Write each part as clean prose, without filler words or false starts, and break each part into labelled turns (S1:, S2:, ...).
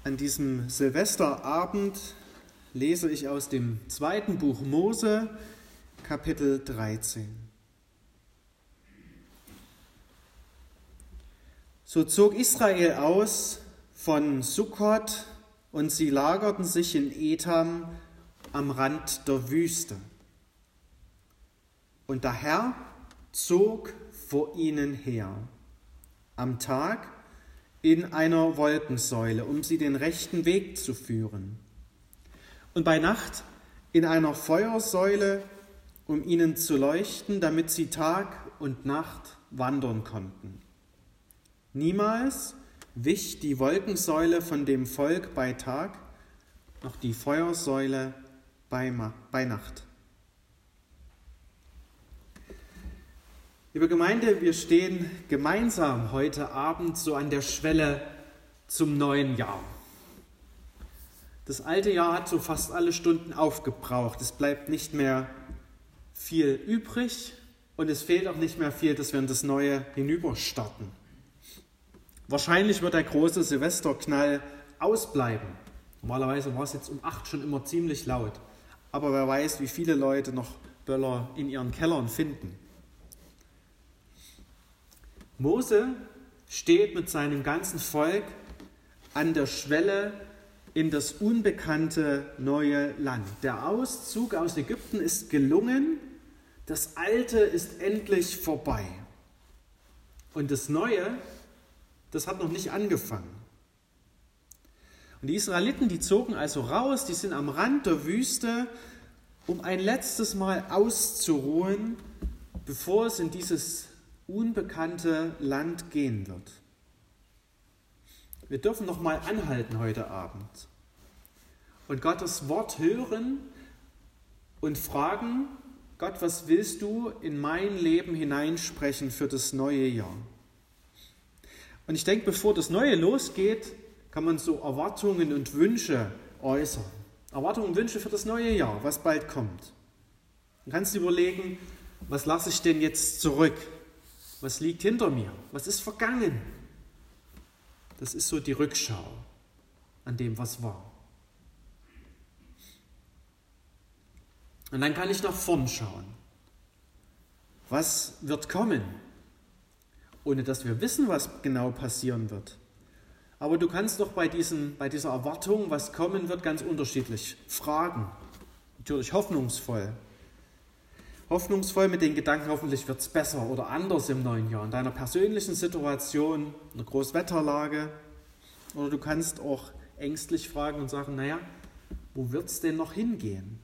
S1: An diesem Silvesterabend lese ich aus dem 2. Buch Mose, Kapitel 13. So zog Israel aus von Sukkot und sie lagerten sich in Etam am Rand der Wüste. Und der Herr zog vor ihnen her, am Tag in einer Wolkensäule, um sie den rechten Weg zu führen. Und bei Nacht in einer Feuersäule, um ihnen zu leuchten, damit sie Tag und Nacht wandern konnten. Niemals wich die Wolkensäule von dem Volk bei Tag, noch die Feuersäule bei Nacht. Liebe Gemeinde, wir stehen gemeinsam heute Abend so an der Schwelle zum neuen Jahr. Das alte Jahr hat so fast alle Stunden aufgebraucht. Es bleibt nicht mehr viel übrig und es fehlt auch nicht mehr viel, dass wir in das Neue hinüberstarten. Wahrscheinlich wird der große Silvesterknall ausbleiben. Normalerweise war es jetzt um 8 schon immer ziemlich laut. Aber wer weiß, wie viele Leute noch Böller in ihren Kellern finden. Mose steht mit seinem ganzen Volk an der Schwelle in das unbekannte neue Land. Der Auszug aus Ägypten ist gelungen, das Alte ist endlich vorbei. Und das Neue, das hat noch nicht angefangen. Und die Israeliten, die zogen also raus, die sind am Rand der Wüste, um ein letztes Mal auszuruhen, bevor es in dieses unbekannte Land gehen wird. Wir dürfen noch mal anhalten heute Abend und Gottes Wort hören und fragen: Gott, was willst du in mein Leben hineinsprechen für das neue Jahr? Und ich denke, bevor das Neue losgeht, kann man so Erwartungen und Wünsche äußern. Erwartungen und Wünsche für das neue Jahr, was bald kommt. Du kannst überlegen, was lasse ich denn jetzt zurück? Was liegt hinter mir? Was ist vergangen? Das ist so die Rückschau an dem, was war. Und dann kann ich nach vorn schauen. Was wird kommen? Ohne dass wir wissen, was genau passieren wird. Aber du kannst doch bei dieser Erwartung, was kommen wird, ganz unterschiedlich fragen. Natürlich hoffnungsvoll. Hoffnungsvoll mit den Gedanken, hoffentlich wird es besser oder anders im neuen Jahr, in deiner persönlichen Situation, in einer Großwetterlage. Oder du kannst auch ängstlich fragen und sagen, naja, wo wird es denn noch hingehen?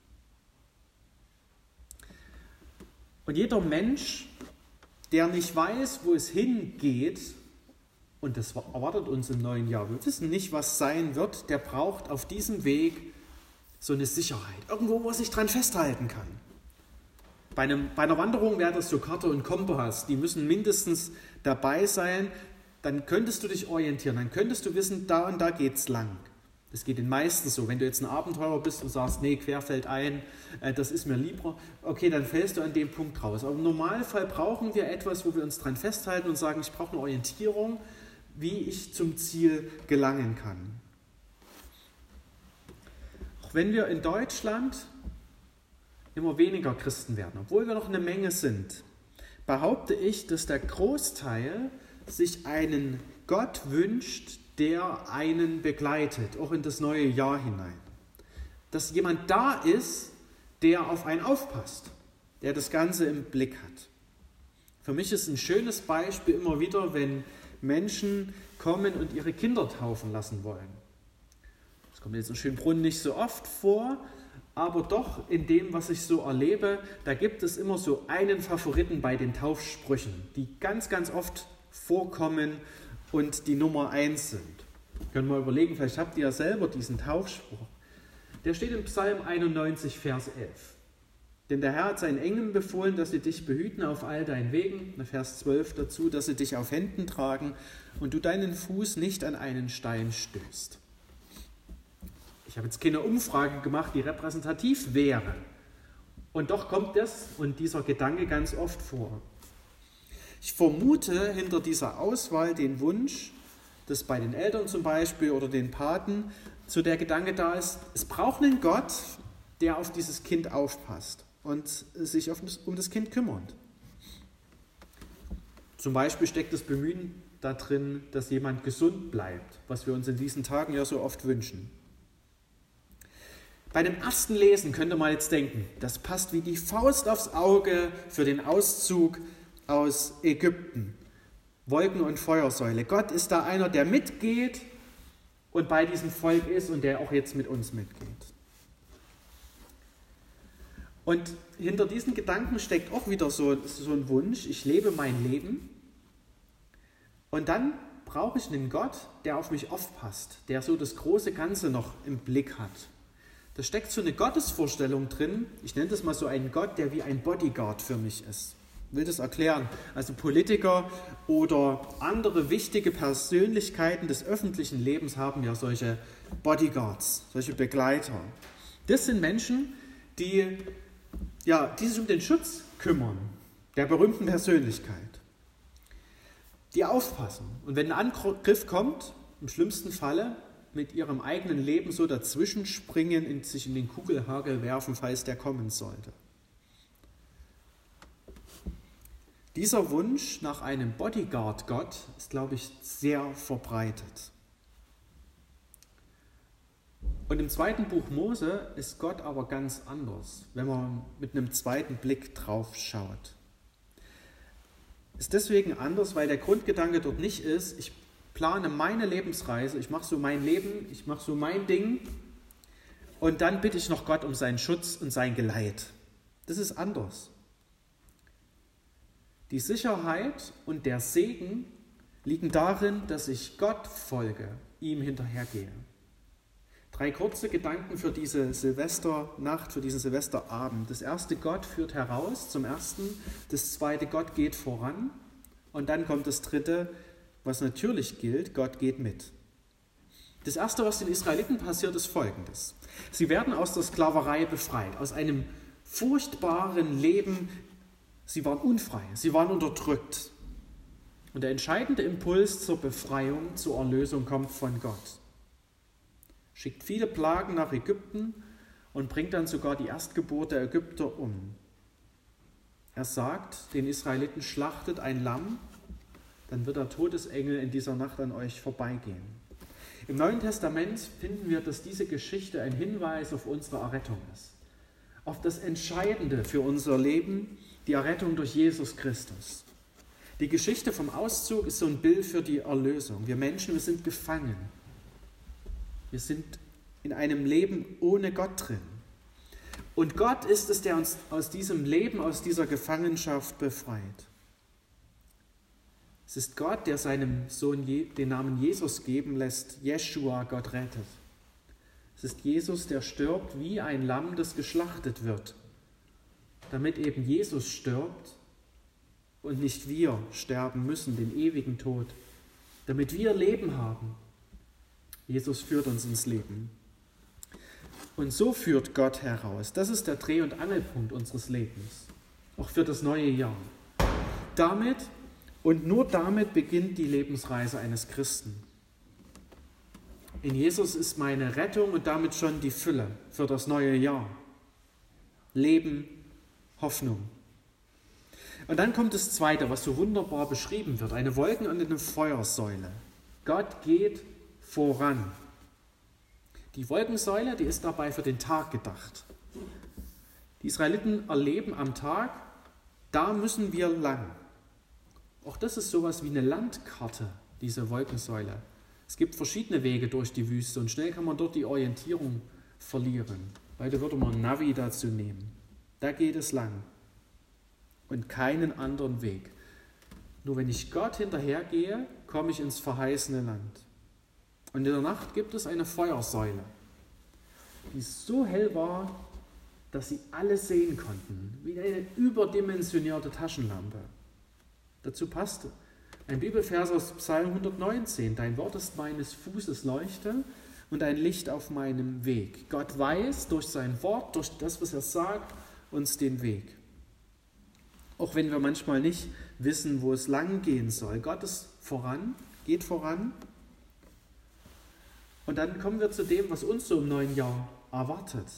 S1: Und jeder Mensch, der nicht weiß, wo es hingeht, und das erwartet uns im neuen Jahr, wir wissen nicht, was sein wird, der braucht auf diesem Weg so eine Sicherheit. Irgendwo, wo er sich dran festhalten kann. Bei einer Wanderung wäre das so Karte und Kompass, die müssen mindestens dabei sein, dann könntest du dich orientieren, dann könntest du wissen, da und da geht's lang. Das geht den meisten so. Wenn du jetzt ein Abenteurer bist und sagst, nee, querfeldein, das ist mir lieber, okay, dann fällst du an dem Punkt raus. Aber im Normalfall brauchen wir etwas, wo wir uns dran festhalten und sagen, ich brauche eine Orientierung, wie ich zum Ziel gelangen kann. Auch wenn wir in Deutschland immer weniger Christen werden, obwohl wir noch eine Menge sind, behaupte ich, dass der Großteil sich einen Gott wünscht, der einen begleitet, auch in das neue Jahr hinein. Dass jemand da ist, der auf einen aufpasst, der das Ganze im Blick hat. Für mich ist ein schönes Beispiel immer wieder, wenn Menschen kommen und ihre Kinder taufen lassen wollen. Das kommt jetzt in Schönbrunn nicht so oft vor, aber doch in dem, was ich so erlebe, da gibt es immer so einen Favoriten bei den Taufsprüchen, die ganz, ganz oft vorkommen und die Nummer 1 sind. Können wir überlegen, vielleicht habt ihr ja selber diesen Taufspruch. Der steht im Psalm 91, Vers 11. Denn der Herr hat seinen Engeln befohlen, dass sie dich behüten auf all deinen Wegen. Vers 12 dazu, dass sie dich auf Händen tragen und du deinen Fuß nicht an einen Stein stößt. Ich habe jetzt keine Umfrage gemacht, die repräsentativ wäre. Und doch kommt das und dieser Gedanke ganz oft vor. Ich vermute hinter dieser Auswahl den Wunsch, dass bei den Eltern zum Beispiel oder den Paten so der Gedanke da ist, es braucht einen Gott, der auf dieses Kind aufpasst und sich um das Kind kümmert. Zum Beispiel steckt das Bemühen da drin, dass jemand gesund bleibt, was wir uns in diesen Tagen ja so oft wünschen. Bei dem ersten Lesen könnte man jetzt denken, das passt wie die Faust aufs Auge für den Auszug aus Ägypten. Wolken- und Feuersäule. Gott ist da einer, der mitgeht und bei diesem Volk ist und der auch jetzt mit uns mitgeht. Und hinter diesen Gedanken steckt auch wieder so ein Wunsch, ich lebe mein Leben und dann brauche ich einen Gott, der auf mich aufpasst, der so das große Ganze noch im Blick hat. Da steckt so eine Gottesvorstellung drin, ich nenne das mal so einen Gott, der wie ein Bodyguard für mich ist. Ich will das erklären. Also Politiker oder andere wichtige Persönlichkeiten des öffentlichen Lebens haben ja solche Bodyguards, solche Begleiter. Das sind Menschen, die sich um den Schutz kümmern, der berühmten Persönlichkeit, die aufpassen. Und wenn ein Angriff kommt, im schlimmsten Falle mit ihrem eigenen Leben so dazwischen springen, sich in den Kugelhagel werfen, falls der kommen sollte. Dieser Wunsch nach einem Bodyguard-Gott ist, glaube ich, sehr verbreitet. Und im zweiten Buch Mose ist Gott aber ganz anders, wenn man mit einem zweiten Blick drauf schaut. Ist deswegen anders, weil der Grundgedanke dort nicht ist, ich plane meine Lebensreise, ich mache so mein Leben, ich mache so mein Ding und dann bitte ich noch Gott um seinen Schutz und sein Geleit. Das ist anders. Die Sicherheit und der Segen liegen darin, dass ich Gott folge, ihm hinterhergehe. 3 kurze Gedanken für diese Silvesternacht, für diesen Silvesterabend. Das erste, Gott führt heraus zum ersten. Das zweite, Gott geht voran. Und dann kommt das dritte, was natürlich gilt, Gott geht mit. Das erste, was den Israeliten passiert, ist Folgendes. Sie werden aus der Sklaverei befreit, aus einem furchtbaren Leben. Sie waren unfrei, sie waren unterdrückt. Und der entscheidende Impuls zur Befreiung, zur Erlösung kommt von Gott. Schickt viele Plagen nach Ägypten und bringt dann sogar die Erstgeburt der Ägypter um. Er sagt den Israeliten, schlachtet ein Lamm, dann wird der Todesengel in dieser Nacht an euch vorbeigehen. Im Neuen Testament finden wir, dass diese Geschichte ein Hinweis auf unsere Errettung ist. Auf das Entscheidende für unser Leben, die Errettung durch Jesus Christus. Die Geschichte vom Auszug ist so ein Bild für die Erlösung. Wir Menschen, wir sind gefangen. Wir sind in einem Leben ohne Gott drin. Und Gott ist es, der uns aus diesem Leben, aus dieser Gefangenschaft befreit. Es ist Gott, der seinem Sohn den Namen Jesus geben lässt, Jeschua, Gott rettet. Es ist Jesus, der stirbt wie ein Lamm, das geschlachtet wird, damit eben Jesus stirbt und nicht wir sterben müssen, den ewigen Tod, damit wir Leben haben. Jesus führt uns ins Leben. Und so führt Gott heraus. Das ist der Dreh- und Angelpunkt unseres Lebens, auch für das neue Jahr. Damit und nur damit beginnt die Lebensreise eines Christen. In Jesus ist meine Rettung und damit schon die Fülle für das neue Jahr. Leben, Hoffnung. Und dann kommt das Zweite, was so wunderbar beschrieben wird, eine Wolken- und eine Feuersäule. Gott geht voran. Die Wolkensäule, die ist dabei für den Tag gedacht. Die Israeliten erleben am Tag, da müssen wir lang. Auch das ist sowas wie eine Landkarte, diese Wolkensäule. Es gibt verschiedene Wege durch die Wüste und schnell kann man dort die Orientierung verlieren. Heute würde man ein Navi dazu nehmen. Da geht es lang und keinen anderen Weg. Nur wenn ich Gott hinterhergehe, komme ich ins verheißene Land. Und in der Nacht gibt es eine Feuersäule, die so hell war, dass sie alles sehen konnten, wie eine überdimensionierte Taschenlampe. Dazu passte ein Bibelvers aus Psalm 119. Dein Wort ist meines Fußes Leuchte und ein Licht auf meinem Weg. Gott weiß durch sein Wort, durch das, was er sagt, uns den Weg. Auch wenn wir manchmal nicht wissen, wo es lang gehen soll. Gott ist voran, geht voran Und dann kommen wir zu dem, was uns so im neuen Jahr erwartet.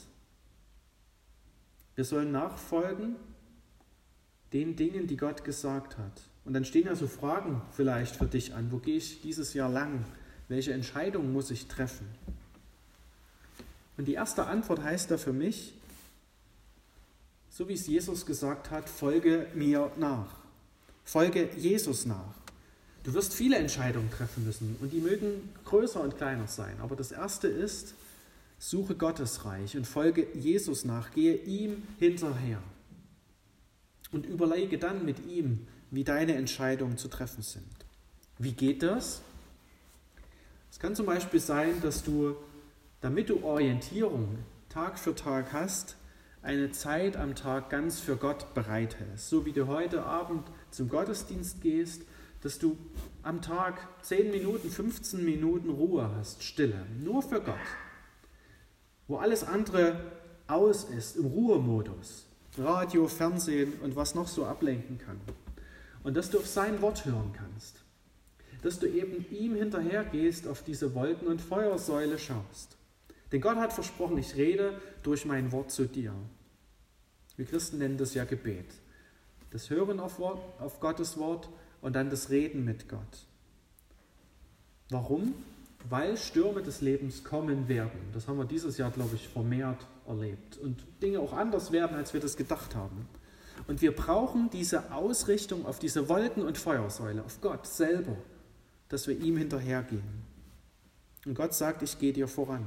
S1: Wir sollen nachfolgen den Dingen, die Gott gesagt hat. Und dann stehen ja so Fragen vielleicht für dich an. Wo gehe ich dieses Jahr lang? Welche Entscheidungen muss ich treffen? Und die erste Antwort heißt da für mich, so wie es Jesus gesagt hat, folge mir nach. Folge Jesus nach. Du wirst viele Entscheidungen treffen müssen und die mögen größer und kleiner sein. Aber das erste ist, suche Gottes Reich und folge Jesus nach. Gehe ihm hinterher. Und überlege dann mit ihm, wie deine Entscheidungen zu treffen sind. Wie geht das? Es kann zum Beispiel sein, dass du, damit du Orientierung Tag für Tag hast, eine Zeit am Tag ganz für Gott bereithältst. So wie du heute Abend zum Gottesdienst gehst, dass du am Tag 10 Minuten, 15 Minuten Ruhe hast, Stille, nur für Gott. Wo alles andere aus ist, im Ruhemodus. Radio, Fernsehen und was noch so ablenken kann. Und dass du auf sein Wort hören kannst. Dass du eben ihm hinterhergehst, auf diese Wolken- und Feuersäule schaust. Denn Gott hat versprochen, ich rede durch mein Wort zu dir. Wir Christen nennen das ja Gebet. Das Hören auf Gottes Wort und dann das Reden mit Gott. Warum? Weil Stürme des Lebens kommen werden. Das haben wir dieses Jahr, glaube ich, vermehrt erlebt. Und Dinge auch anders werden, als wir das gedacht haben. Und wir brauchen diese Ausrichtung auf diese Wolken- und Feuersäule, auf Gott selber, dass wir ihm hinterhergehen. Und Gott sagt, ich gehe dir voran.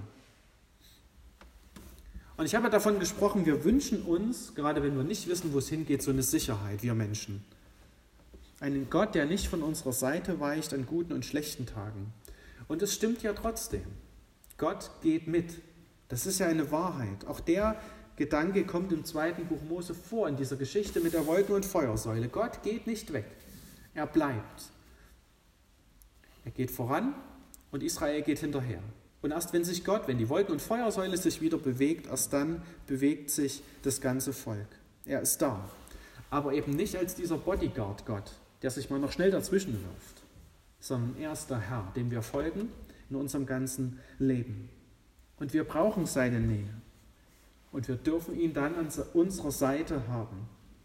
S1: Und ich habe davon gesprochen, wir wünschen uns, gerade wenn wir nicht wissen, wo es hingeht, so eine Sicherheit, wir Menschen. Einen Gott, der nicht von unserer Seite weicht an guten und schlechten Tagen. Und es stimmt ja trotzdem. Gott geht mit. Das ist ja eine Wahrheit. Auch der Gedanke kommt im 2. Buch Mose vor, in dieser Geschichte mit der Wolken- und Feuersäule. Gott geht nicht weg. Er bleibt. Er geht voran und Israel geht hinterher. Und erst wenn die Wolken- und Feuersäule sich wieder bewegt, erst dann bewegt sich das ganze Volk. Er ist da. Aber eben nicht als dieser Bodyguard-Gott, der sich mal noch schnell dazwischen wirft, sondern er ist der Herr, dem wir folgen in unserem ganzen Leben. Und wir brauchen seine Nähe. Und wir dürfen ihn dann an unserer Seite haben.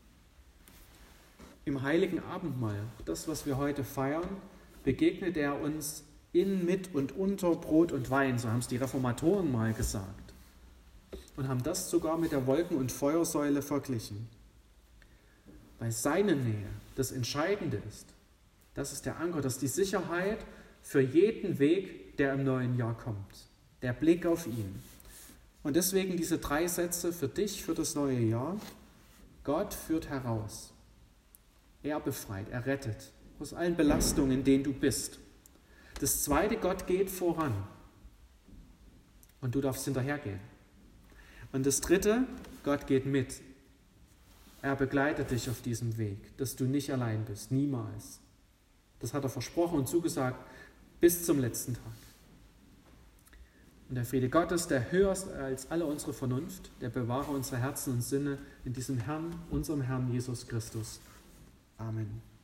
S1: Im heiligen Abendmahl, das, was wir heute feiern, begegnet er uns in, mit und unter Brot und Wein, so haben es die Reformatoren mal gesagt. Und haben das sogar mit der Wolken- und Feuersäule verglichen. Weil seine Nähe das Entscheidende ist. Das ist der Anker, das ist die Sicherheit für jeden Weg, der im neuen Jahr kommt. Der Blick auf ihn. Und deswegen diese 3 Sätze für dich, für das neue Jahr. Gott führt heraus. Er befreit, er rettet aus allen Belastungen, in denen du bist. Das zweite, Gott geht voran. Und du darfst hinterhergehen. Und das dritte, Gott geht mit. Er begleitet dich auf diesem Weg, dass du nicht allein bist, niemals. Das hat er versprochen und zugesagt bis zum letzten Tag. Und der Friede Gottes, der höher ist als alle unsere Vernunft, der bewahre unsere Herzen und Sinne in diesem Herrn, unserem Herrn Jesus Christus. Amen.